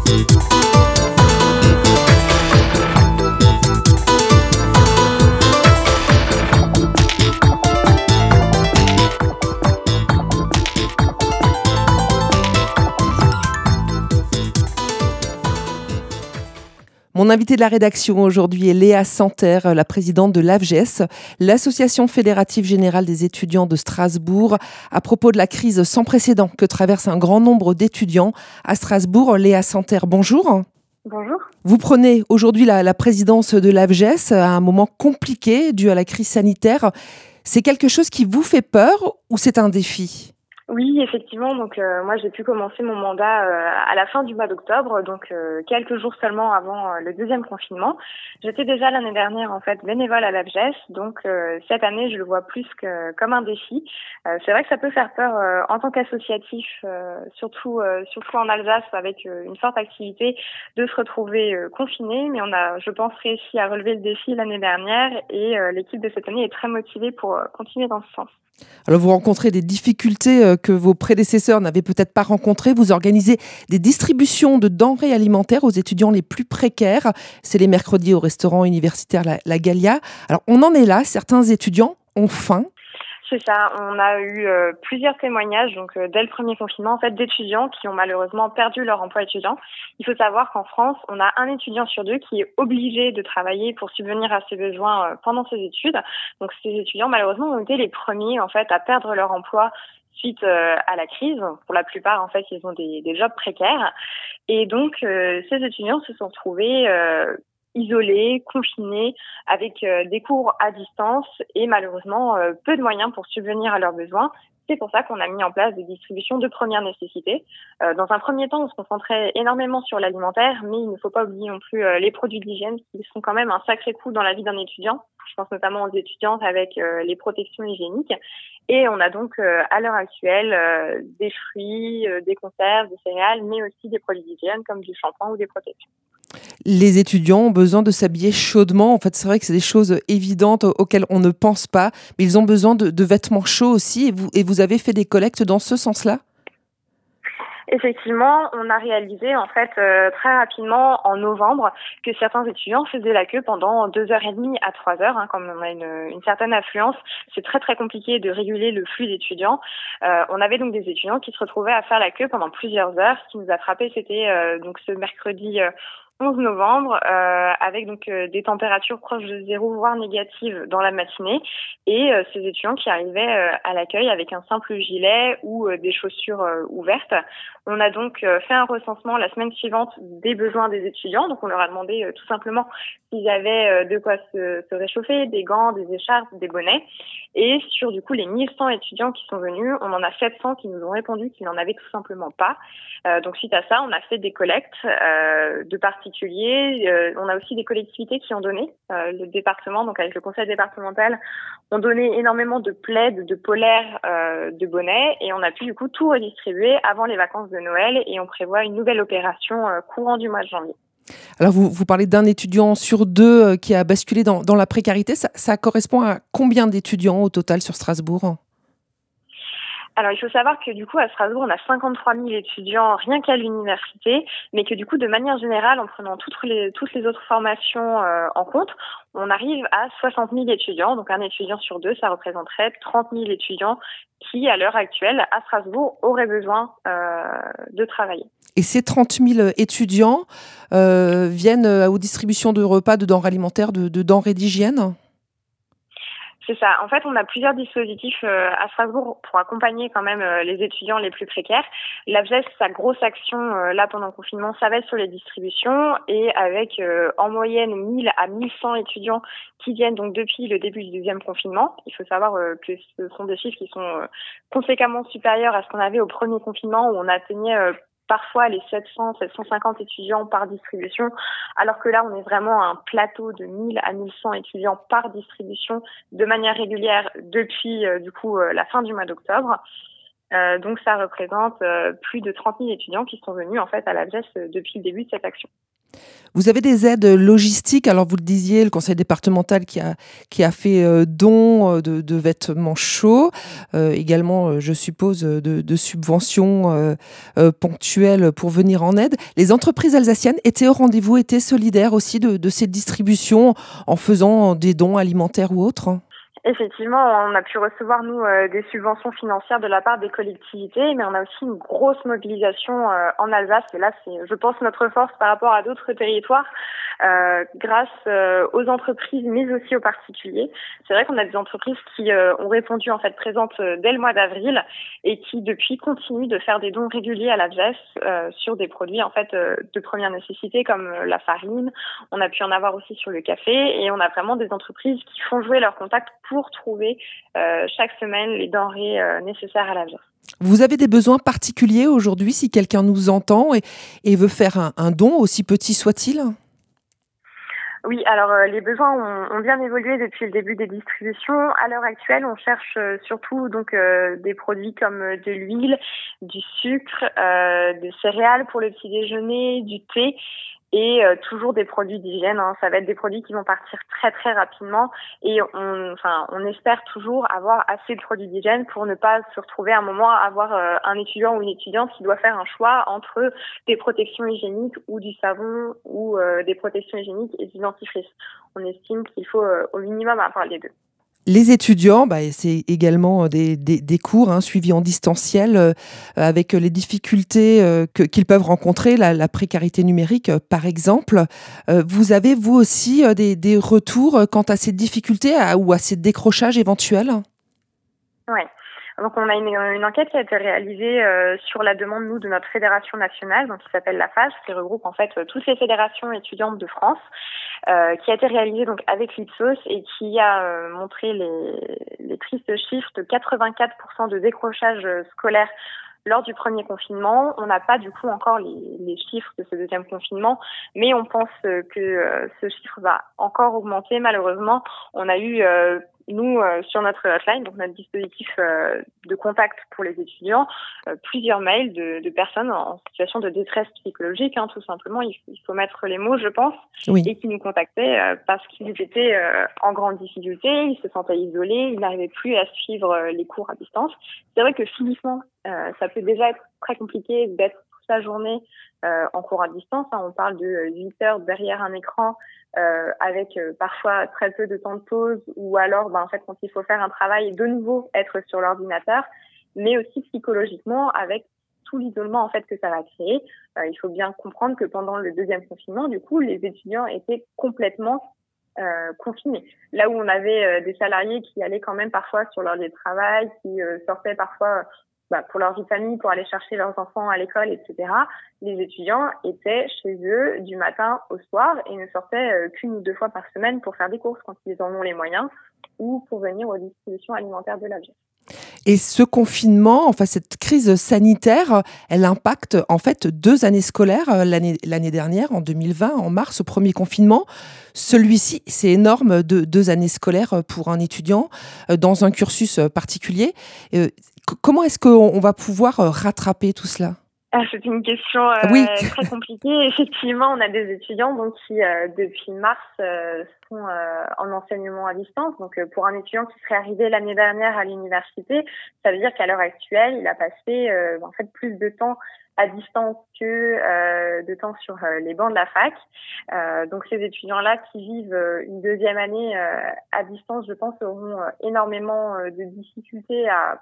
Mon invitée de la rédaction aujourd'hui est Léa Santerre, la présidente de l'AFGES, l'Association fédérative générale des étudiants de Strasbourg, à propos de la crise sans précédent que traverse un grand nombre d'étudiants à Strasbourg. Léa Santerre, bonjour. Bonjour. Vous prenez aujourd'hui la présidence de l'AFGES à un moment compliqué dû à la crise sanitaire. C'est quelque chose qui vous fait peur ou c'est un défi ? Oui, effectivement. Donc, moi, j'ai pu commencer mon mandat à la fin du mois d'octobre, donc quelques jours seulement avant le deuxième confinement. J'étais déjà l'année dernière, en fait, bénévole à l'AFGES, donc cette année, je le vois plus que comme un défi. C'est vrai que ça peut faire peur en tant qu'associatif, surtout en Alsace, avec une forte activité, de se retrouver confiné. Mais on a, je pense, réussi à relever le défi l'année dernière et l'équipe de cette année est très motivée pour continuer dans ce sens. Alors vous rencontrez des difficultés que vos prédécesseurs n'avaient peut-être pas rencontrées. Vous organisez des distributions de denrées alimentaires aux étudiants les plus précaires. C'est les mercredis au restaurant universitaire La Gallia. Alors on en est là, certains étudiants ont faim. C'est ça, on a eu plusieurs témoignages donc dès le premier confinement en fait d'étudiants qui ont malheureusement perdu leur emploi étudiant. Il faut savoir qu'en France, on a un étudiant sur deux qui est obligé de travailler pour subvenir à ses besoins pendant ses études. Donc ces étudiants malheureusement ont été les premiers en fait à perdre leur emploi suite à la crise. Pour la plupart en fait, ils ont des jobs précaires et donc ces étudiants se sont retrouvés isolés, confinés, avec des cours à distance et malheureusement peu de moyens pour subvenir à leurs besoins. C'est pour ça qu'on a mis en place des distributions de première nécessité. Dans un premier temps, on se concentrait énormément sur l'alimentaire, mais il ne faut pas oublier non plus les produits d'hygiène qui sont quand même un sacré coût dans la vie d'un étudiant. Je pense notamment aux étudiantes avec les protections hygiéniques. Et on a donc à l'heure actuelle des fruits, des conserves, des céréales, mais aussi des produits d'hygiène comme du shampoing ou des protections. Les étudiants ont besoin de s'habiller chaudement. En fait, c'est vrai que c'est des choses évidentes auxquelles on ne pense pas, mais ils ont besoin de vêtements chauds aussi. Et vous avez fait des collectes dans ce sens-là ? Effectivement, on a réalisé en fait très rapidement en novembre que certains étudiants faisaient la queue pendant 2h30 à 3h. Comme on a une certaine affluence, c'est très très compliqué de réguler le flux d'étudiants. On avait donc des étudiants qui se retrouvaient à faire la queue pendant plusieurs heures. Ce qui nous a frappé, c'était donc ce mercredi 11 novembre, avec donc des températures proches de zéro, voire négatives dans la matinée, et ces étudiants qui arrivaient à l'accueil avec un simple gilet ou des chaussures ouvertes. On a donc fait un recensement la semaine suivante des besoins des étudiants, donc on leur a demandé tout simplement s'ils avaient de quoi se réchauffer, des gants, des écharpes, des bonnets, et sur du coup les 1100 étudiants qui sont venus, on en a 700 qui nous ont répondu qu'ils n'en avaient tout simplement pas. Donc suite à ça, on a fait des collectes de particuliers. On a aussi des collectivités qui ont donné. Le département, donc avec le conseil départemental, ont donné énormément de plaids, de polaires, de bonnets, et on a pu du coup tout redistribuer avant les vacances de Noël, et on prévoit une nouvelle opération courant du mois de janvier. Alors vous parlez d'un étudiant sur deux qui a basculé dans la précarité. Ça correspond à combien d'étudiants au total sur Strasbourg ? Alors, il faut savoir que du coup, à Strasbourg, on a 53 000 étudiants rien qu'à l'université, mais que du coup, de manière générale, en prenant toutes les autres formations en compte, on arrive à 60 000 étudiants. Donc, un étudiant sur deux, ça représenterait 30 000 étudiants qui, à l'heure actuelle, à Strasbourg, auraient besoin de travailler. Et ces 30 000 étudiants viennent aux distributions de repas, de denrées alimentaires, de denrées d'hygiène ? C'est ça. En fait, on a plusieurs dispositifs à Strasbourg pour accompagner quand même les étudiants les plus précaires. L'AFGES, sa grosse action là pendant le confinement, ça va être sur les distributions et avec en moyenne 1000 à 1100 étudiants qui viennent donc depuis le début du deuxième confinement. Il faut savoir que ce sont des chiffres qui sont conséquemment supérieurs à ce qu'on avait au premier confinement où on atteignait parfois les 700, 750 étudiants par distribution, alors que là, on est vraiment à un plateau de 1000 à 1100 étudiants par distribution de manière régulière depuis la fin du mois d'octobre. Donc, ça représente plus de 30 000 étudiants qui sont venus en fait à l'AFGES depuis le début de cette action. Vous avez des aides logistiques. Alors, vous le disiez, le conseil départemental qui a fait don de vêtements chauds. Également, je suppose, de subventions ponctuelles pour venir en aide. Les entreprises alsaciennes étaient au rendez-vous, étaient solidaires aussi de ces distributions en faisant des dons alimentaires ou autres? Effectivement, on a pu recevoir, nous, des subventions financières de la part des collectivités, mais on a aussi une grosse mobilisation en Alsace. Et là, c'est, je pense, notre force par rapport à d'autres territoires, grâce aux entreprises, mais aussi aux particuliers. C'est vrai qu'on a des entreprises qui ont répondu, en fait, présentes dès le mois d'avril et qui, depuis, continuent de faire des dons réguliers à l'Alsace sur des produits, en fait, de première nécessité, comme la farine. On a pu en avoir aussi sur le café, et on a vraiment des entreprises qui font jouer leurs contacts pour trouver chaque semaine les denrées nécessaires à l'avenir. Vous avez des besoins particuliers aujourd'hui si quelqu'un nous entend et veut faire un don, aussi petit soit-il? Oui, alors les besoins ont bien évolué depuis le début des distributions. À l'heure actuelle, on cherche surtout donc des produits comme de l'huile, du sucre, des céréales pour le petit déjeuner, du thé. Et toujours des produits d'hygiène, hein. Ça va être des produits qui vont partir très très rapidement, et on espère toujours avoir assez de produits d'hygiène pour ne pas se retrouver à un moment à avoir un étudiant ou une étudiante qui doit faire un choix entre des protections hygiéniques ou du savon, ou des protections hygiéniques et du dentifrice. On estime qu'il faut au minimum avoir les deux. Les étudiants, c'est également des cours suivis en distanciel avec les difficultés qu'ils peuvent rencontrer, la précarité numérique par exemple. Vous avez vous aussi des retours quant à ces difficultés ou à ces décrochages éventuels? Oui. Donc on a une enquête qui a été réalisée sur la demande, nous, de notre fédération nationale, donc qui s'appelle la FAS, qui regroupe en fait toutes les fédérations étudiantes de France, qui a été réalisée donc avec l'Ipsos et qui a montré les tristes chiffres de 84% de décrochage scolaire lors du premier confinement. On n'a pas du coup encore les chiffres de ce deuxième confinement, mais on pense que ce chiffre va encore augmenter malheureusement. On a eu nous, sur notre hotline, donc notre dispositif de contact pour les étudiants, plusieurs mails de personnes en situation de détresse psychologique, tout simplement, il faut mettre les mots, je pense, Oui. et qui nous contactaient parce qu'ils étaient en grande difficulté, ils se sentaient isolés, ils n'arrivaient plus à suivre les cours à distance. C'est vrai que physiquement, ça peut déjà être très compliqué d'être toute la journée en cours à distance. On parle de 8 heures derrière un écran, avec parfois très peu de temps de pause, ou alors en fait quand il faut faire un travail, de nouveau être sur l'ordinateur, mais aussi psychologiquement avec tout l'isolement en fait que ça va créer. Il faut bien comprendre que pendant le deuxième confinement, du coup, les étudiants étaient complètement confinés. Là où on avait des salariés qui allaient quand même parfois sur leur lieu de travail, qui sortaient parfois pour leur vie de famille, pour aller chercher leurs enfants à l'école, etc. Les étudiants étaient chez eux du matin au soir et ne sortaient qu'une ou deux fois par semaine pour faire des courses quand ils en ont les moyens, ou pour venir aux distributions alimentaires de la ville. Et ce confinement, enfin cette crise sanitaire, elle impacte en fait 2 années scolaires. L'année dernière, en 2020, en mars, au premier confinement. Celui-ci, c'est énorme, 2 années scolaires pour un étudiant dans un cursus particulier. Comment est-ce qu'on va pouvoir rattraper tout cela ? C'est une question Oui. très compliquée. Effectivement, on a des étudiants donc qui, depuis mars, sont en enseignement à distance. Donc, pour un étudiant qui serait arrivé l'année dernière à l'université, ça veut dire qu'à l'heure actuelle, il a passé en fait plus de temps à distance que de temps sur les bancs de la fac. Donc, ces étudiants-là qui vivent une deuxième année à distance, je pense, auront énormément de difficultés à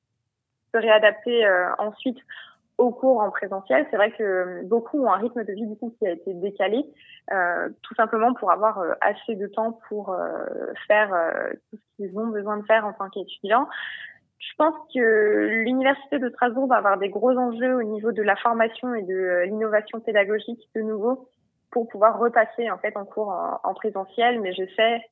se réadapter ensuite au cours en présentiel. C'est vrai que beaucoup ont un rythme de vie du coup qui a été décalé, tout simplement pour avoir assez de temps pour faire tout ce qu'ils ont besoin de faire en tant qu'étudiants. Je pense que l'Université de Strasbourg va avoir des gros enjeux au niveau de la formation et de l'innovation pédagogique de nouveau, pour pouvoir repasser en fait en cours en présentiel. Mais je sais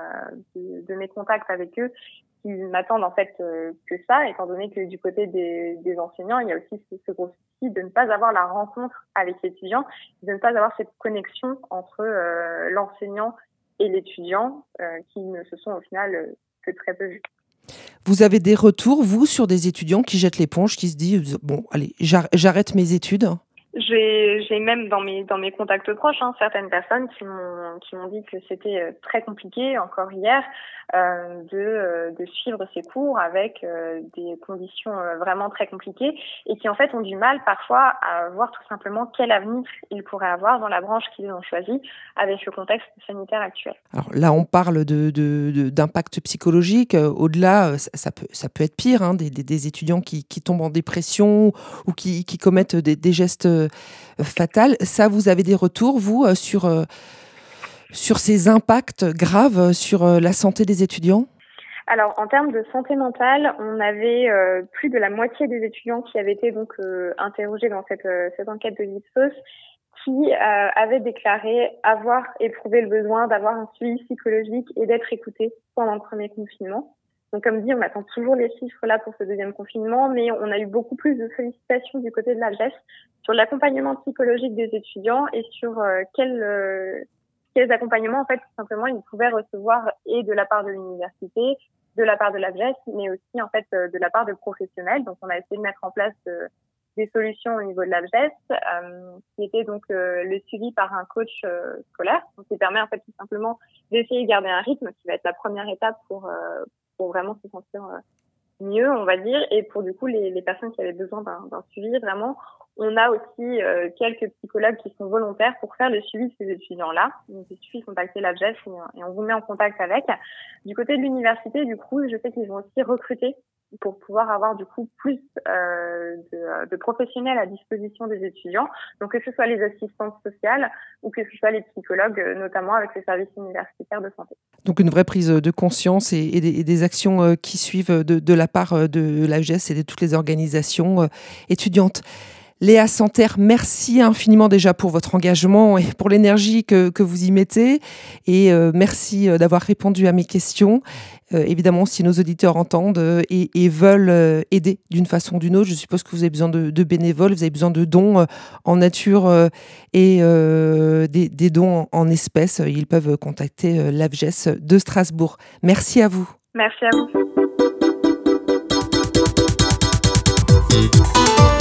de mes contacts avec eux qu'ils n'attendent en fait que ça, étant donné que du côté des enseignants, il y a aussi ce gros souci de ne pas avoir la rencontre avec l'étudiant, de ne pas avoir cette connexion entre l'enseignant et l'étudiant, qui ne se sont au final que très peu vus. Vous avez des retours, vous, sur des étudiants qui jettent l'éponge, qui se disent « Bon, allez, j'arrête mes études ». J'ai même dans mes contacts proches, certaines personnes qui m'ont dit que c'était très compliqué encore hier de suivre ces cours avec des conditions vraiment très compliquées et qui en fait ont du mal parfois à voir tout simplement quel avenir ils pourraient avoir dans la branche qu'ils ont choisie avec le contexte sanitaire actuel. Alors là, on parle d'impact psychologique. Au-delà, ça peut être pire, des étudiants qui tombent en dépression ou qui commettent des gestes fatals. Ça, vous avez des retours, vous, sur ces impacts graves sur la santé des étudiants ? Alors, en termes de santé mentale, on avait plus de la moitié des étudiants qui avaient été donc interrogés dans cette enquête de l'Ipsos qui avaient déclaré avoir éprouvé le besoin d'avoir un suivi psychologique et d'être écoutés pendant le premier confinement. Donc, comme dit, on attend toujours les chiffres là pour ce deuxième confinement, mais on a eu beaucoup plus de sollicitations du côté de l'AGES sur l'accompagnement psychologique des étudiants et sur quels accompagnements, en fait, tout simplement, ils pouvaient recevoir et de la part de l'université, de la part de l'AGES, mais aussi, en fait, de la part de professionnels. Donc, on a essayé de mettre en place des solutions au niveau de l'AGES, qui était donc le suivi par un coach scolaire, donc qui permet, en fait, tout simplement d'essayer de garder un rythme, qui va être la première étape pour vraiment se sentir mieux, on va dire. Et pour, du coup, les personnes qui avaient besoin d'un suivi, vraiment, on a aussi quelques psychologues qui sont volontaires pour faire le suivi de ces étudiants-là. Donc, il suffit de contacter l'AGES et on vous met en contact avec. Du côté de l'université, du coup, je sais qu'ils vont aussi recruter pour pouvoir avoir du coup plus de professionnels à disposition des étudiants. Donc, que ce soit les assistantes sociales ou que ce soit les psychologues, notamment avec les services universitaires de santé. Donc, une vraie prise de conscience et des actions qui suivent de la part de l'AGES et de toutes les organisations étudiantes. Léa Santerre, merci infiniment déjà pour votre engagement et pour l'énergie que vous y mettez. Et merci d'avoir répondu à mes questions. Évidemment, si nos auditeurs entendent et veulent aider d'une façon ou d'une autre, je suppose que vous avez besoin de bénévoles, vous avez besoin de dons en nature et des dons en espèces. Ils peuvent contacter l'AGES de Strasbourg. Merci à vous. Merci à vous.